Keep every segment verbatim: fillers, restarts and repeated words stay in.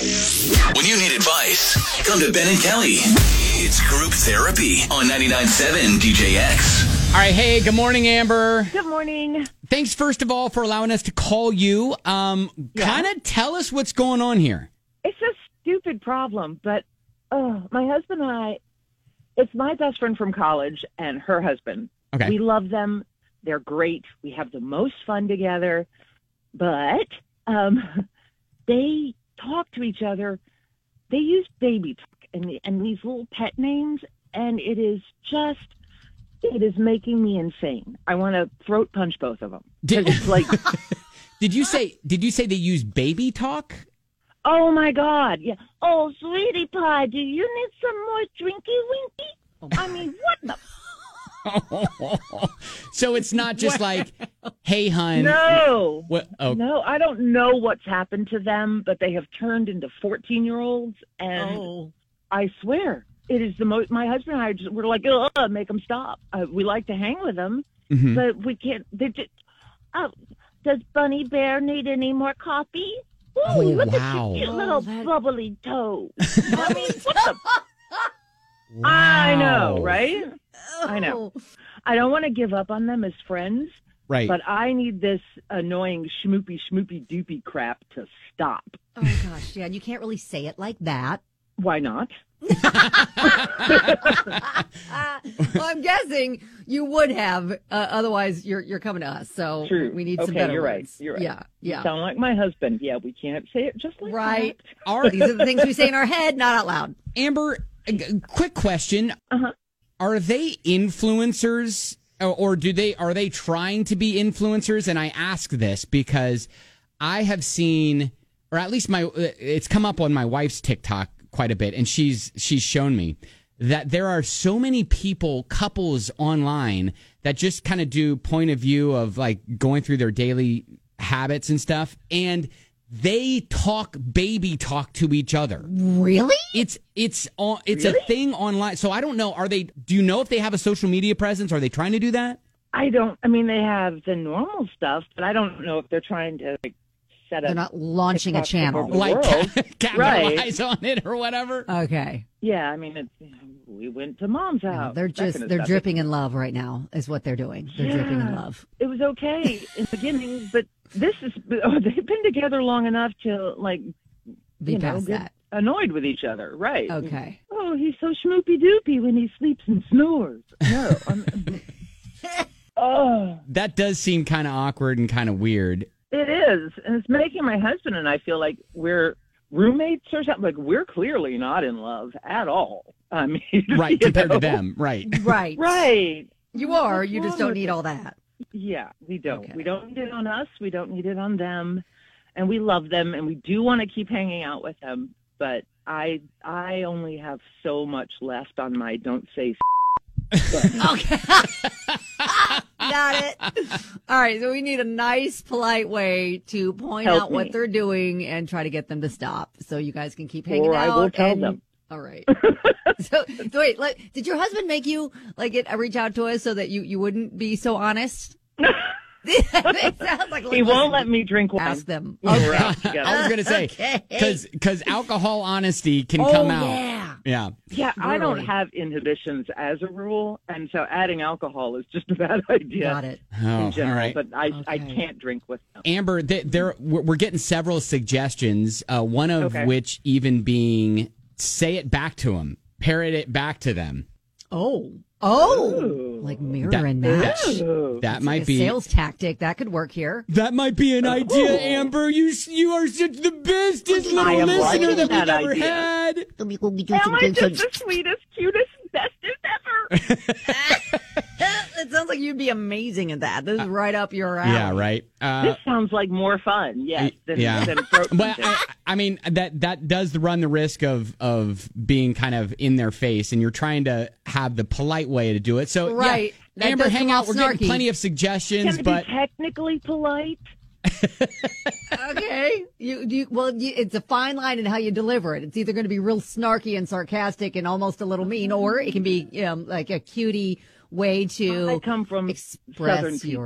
When you need advice, come to Ben and Kelly. It's Group Therapy on ninety-nine point seven D J X. All right, hey, good morning, Amber. Good morning. Thanks, first of all, for allowing us to call you. Um, Yeah. Kind of tell us what's going on here. It's a stupid problem, but uh, my husband and I, it's my best friend from college and her husband. Okay. We love them. They're great. We have the most fun together. But um, they talk to each other. They use baby talk and, and these little pet names, and it is just, it is making me insane. I want to throat punch both of them. Did, It's like, did you say? Did you say they use baby talk? oh my God, yeah. Oh, sweetie pie, do you need some more drinky winky? I mean, what the? So it's not just like, hey, hun. No. What? Oh, No, I don't know what's happened to them, but they have turned into fourteen-year-olds, and Oh. I swear, it is the most. My husband and I just we're like, ugh, make them stop. Uh, we like to hang with them, mhm. but we can't. They just. Oh, does Bunny Bear need any more coffee? Ooh, Oh, look wow. at your cute Oh, little that- bubbly toes. I mean, what the? I know, Wow. right? I know. I don't want to give up on them as friends. Right. But I need this annoying schmoopy schmoopy doopy crap to stop. Oh, gosh, yeah, and you can't really say it like that. Why not? Uh, well, I'm guessing you would have. Uh, otherwise, you're you're coming to us. So True. we need okay, some better you're words. right. You're right. Yeah, yeah. Sound like my husband. Yeah, we can't say it just like Right. that. All right, These are the things we say in our head, not out loud. Amber. a g- Quick question: Uh-huh. Are they influencers, or, or do they are they trying to be influencers? And I ask this because I have seen, or at least my, it's come up on my wife's TikTok quite a bit, and she's she's shown me that there are so many people, couples online that just kind of do point of view of like going through their daily habits and stuff, and they talk baby talk to each other. Really? It's it's on it's Really? a thing online. So I don't know. Are they? Do you know if they have a social media presence? Are they trying to do that? I don't. I mean, they have the normal stuff, but I don't know if they're trying to like set They're up. not launching a TikTok channel. for the Like world. ca- capitalize on it or whatever. Okay. Yeah, I mean, it's, we went to mom's house. They're that just kind of they're stuff. dripping in love right now. Is what they're doing. They're dripping in Yeah. love. It was okay in the beginning, but this is oh, they've been together long enough to like Be you know, past get that. annoyed with each other, right? Okay. Oh, he's so schmoopy doopy when he sleeps and snores. No, I'm, oh, That does seem kind of awkward and kind of weird. it is, and it's making my husband and I feel like we're roommates or something. Like we're clearly not in love at all. I mean, Right, you compared know? to them. Right. Right. right? You are. What's You just wrong don't with need it? all that. Yeah, we don't. Okay. We don't need it on us. We don't need it on them. And we love them, and we do want to keep hanging out with them. But I, I only have so much left on my don't say. Okay. Got it. All right. So we need a nice, polite way to point Help out what me. they're doing and try to get them to stop so you guys can keep hanging Or I out. will tell and- them. All right. so, so wait, like, did your husband make you like it, uh, reach out to us so that you, you wouldn't be so honest? It sounds like, He won't let me drink wine. ask them. when we're Okay. out together. I was going to say, Okay. because alcohol honesty can Oh, come out. yeah. Yeah. Yeah, I don't Really? have inhibitions as a rule, and so adding alcohol is just a bad idea. Got it. Oh, In all general, right. but I I Okay. can't drink with them. Amber, th- there we're we're getting several suggestions. Uh, one of Okay. which even being say it back to them, parrot it back to them. Oh. Oh. Ooh. Like mirror That- and match. Ooh. That Like might a be sales tactic. That could work here. that might be an idea, Ooh. Amber. You s- you are such the bestest I little am listener liking that we've that ever idea. had. Let me go get you Am I just the sweetest, cutest, bestest ever? It sounds like you'd be amazing at that. This is right up your alley. Yeah, right. Uh, This sounds like more fun, yes, than, yeah. than throat But punching. I, I mean that that does run the risk of of being kind of in their face, and you're trying to have the polite way to do it. So Right. yeah, That Amber, does hang come out. off We're getting snarky. plenty of suggestions, Can it but be technically polite? Okay. You, you, well, you, it's a fine line in how you deliver it. It's either going to be real snarky and sarcastic and almost a little mean, or it can be um, like a cutie way to I come from express Southern your. people.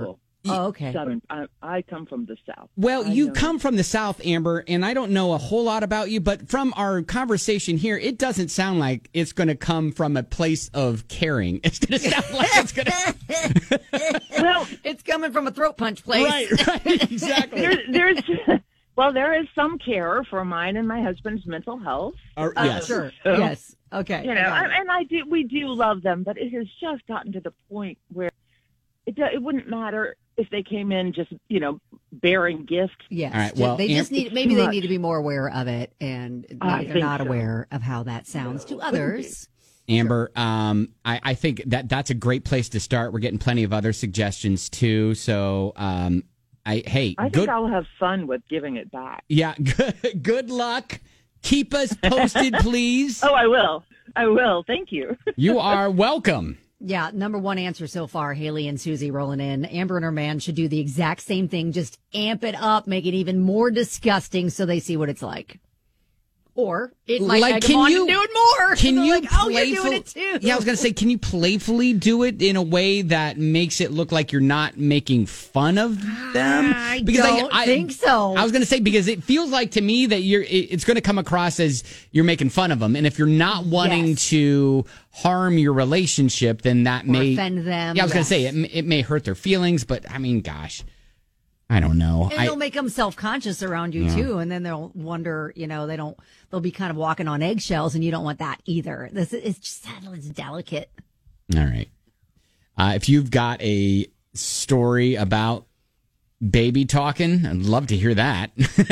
Oh, okay. Southern. I, I come from the South. Well, I you know. come from the South, Amber, and I don't know a whole lot about you, but from our conversation here, it doesn't sound like it's going to come from a place of caring. It's going to sound like it's going to. Well, It's coming from a throat punch place. Right, right, exactly. there, there's, well, there is some care for mine and my husband's mental health. Uh, Uh, yes. Sure. So, Yes. Okay. You know, I got it. and I do, we do love them, but it has just gotten to the point where it, do- it wouldn't matter if they came in just, you know, bearing gifts. Yes. All right, Ju- well, they just Am- need maybe Too they much. need to be more aware of it, and I maybe they're think not so. aware of how that sounds to others. Amber, um, I, I think that that's a great place to start. We're getting plenty of other suggestions too. So, um, I hey, I think good, I'll have fun with giving it back. yeah, good, good luck. Keep us posted, please. Oh, I will. I will. Thank you. You are welcome. Yeah, number one answer so far, Haley and Susie rolling in. Amber and her man should do the exact same thing, just amp it up, make it even more disgusting so they see what it's like. Or it might Like, egg can them on you- to do it more. Can They're you like, oh, you're playful- doing it too. Yeah, I was gonna say, can you playfully do it in a way that makes it look like you're not making fun of them? I don't think so. I was gonna say, because it feels like to me that you're. it- It's going to come across as you're making fun of them, and if you're not wanting Yes. to harm your relationship, then that Or may offend them. Yeah, I was gonna yes. say it. m- It may hurt their feelings, but I mean, gosh, I don't know. And I, it'll make them self-conscious around you too, and then they'll wonder, you know, they don't, they'll be kind of walking on eggshells, and you don't want that either. This it's just it's delicate. All right. Uh, if you've got a story about baby talking, I'd love to hear that.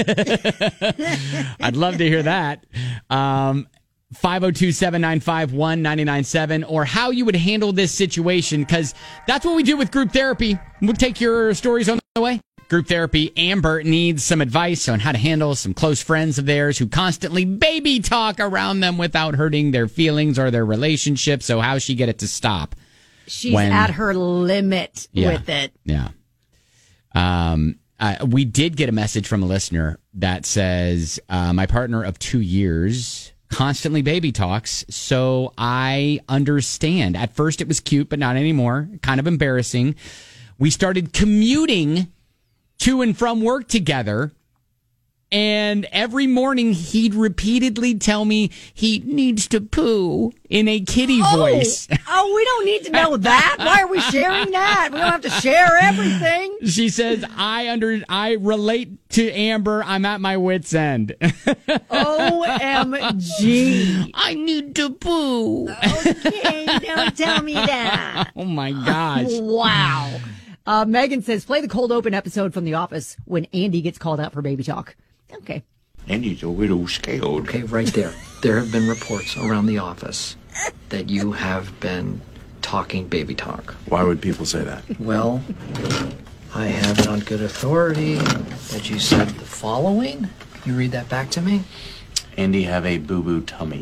I'd love to hear that. Um, five oh two, seven nine five, one nine nine seven, or how you would handle this situation, because that's what we do with group therapy. We'll take your stories on the way. Group therapy. Amber needs some advice on how to handle some close friends of theirs who constantly baby talk around them without hurting their feelings or their relationship. So how she get it to stop? She's When- at her limit Yeah. with it. Yeah. Um, uh, we did get a message from a listener that says, uh, my partner of two years constantly baby talks. So I understand. At first it was cute, but not anymore. Kind of embarrassing. We started commuting to and from work together. And every morning he'd repeatedly tell me he needs to poo in a kitty voice. Oh, we don't need to know that. Why are we sharing that? We don't have to share everything. She says, I under I relate to Amber. I'm at my wit's end. O M G. I need to poo. Okay, don't tell me that. Oh my gosh. Wow. Uh, Megan says, play the cold open episode from The Office when Andy gets called out for baby talk. Okay. Andy's a little scared. Okay, right there. There have been reports around the office that you have been talking baby talk. Why would people say that? Well, I have it on good authority that you said the following. You read that back to me? Andy have a boo-boo tummy.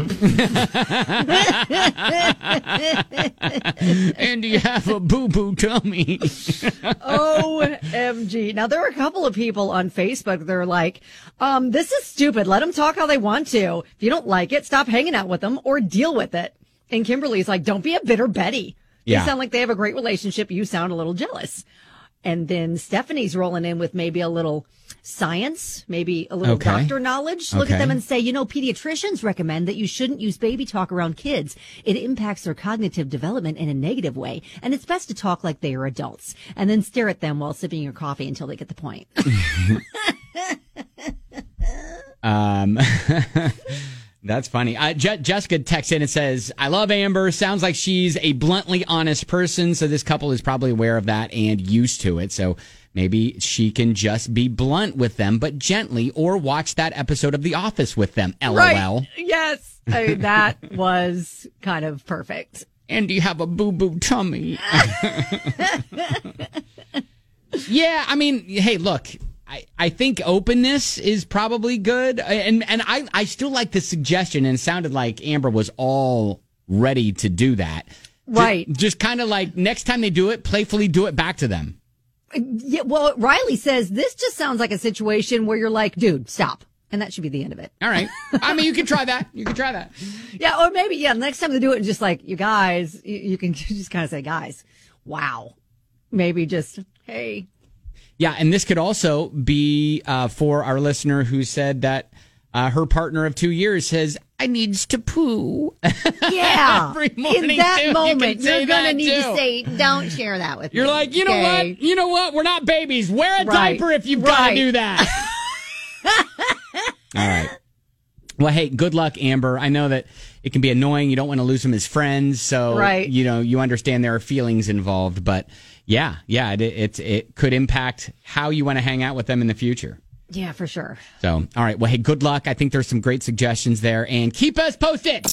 And you have a boo-boo tummy. O M G. Now, there are a couple of people on Facebook that are like, um, this is stupid. Let them talk how they want to. If you don't like it, stop hanging out with them or deal with it. And Kimberly's like, don't be a bitter Betty. They Yeah. sound like they have a great relationship. You sound a little jealous. And then Stephanie's rolling in with maybe a little science, maybe a little Okay. doctor knowledge. Look Okay. at them and say, you know, pediatricians recommend that you shouldn't use baby talk around kids. It impacts their cognitive development in a negative way. And it's best to talk like they are adults and then stare at them while sipping your coffee until they get the point. Um, that's funny. Uh, Je- Jessica texts in and says, I love Amber. Sounds like she's a bluntly honest person. So this couple is probably aware of that and used to it. So maybe she can just be blunt with them, but gently, or watch that episode of The Office with them. LOL. Right. Yes. I mean, that was kind of perfect. And you have a boo-boo tummy. Yeah, I mean, hey, look, I, I think openness is probably good. And and I, I still like the suggestion, and it sounded like Amber was all ready to do that. Right. Just, just kind of like next time they do it, playfully do it back to them. Yeah, well, Riley says this just sounds like a situation where you're like, dude, stop. And that should be the end of it. All right. I mean, you can try that. You can try that. Yeah, or maybe, yeah, next time they do it, just like, you guys, you, you can just kind of say, guys, wow. Maybe just Hey. Yeah, and this could also be uh, for our listener who said that uh, her partner of two years says, I needs to poo. Yeah. Every morning, in that too. You moment, can say you're going to that, need too. to say, don't share that with You're me. like, you know okay? what? You know what? We're not babies. Wear a Right. diaper if you've got to Right. do that. All right. Well, hey, good luck, Amber. I know that it can be annoying. You don't want to lose them as friends. So, Right. you know, you understand there are feelings involved. But yeah, yeah, it, it, it could impact how you want to hang out with them in the future. Yeah, for sure. So, all right. Well, hey, good luck. I think there's some great suggestions there. And keep us posted.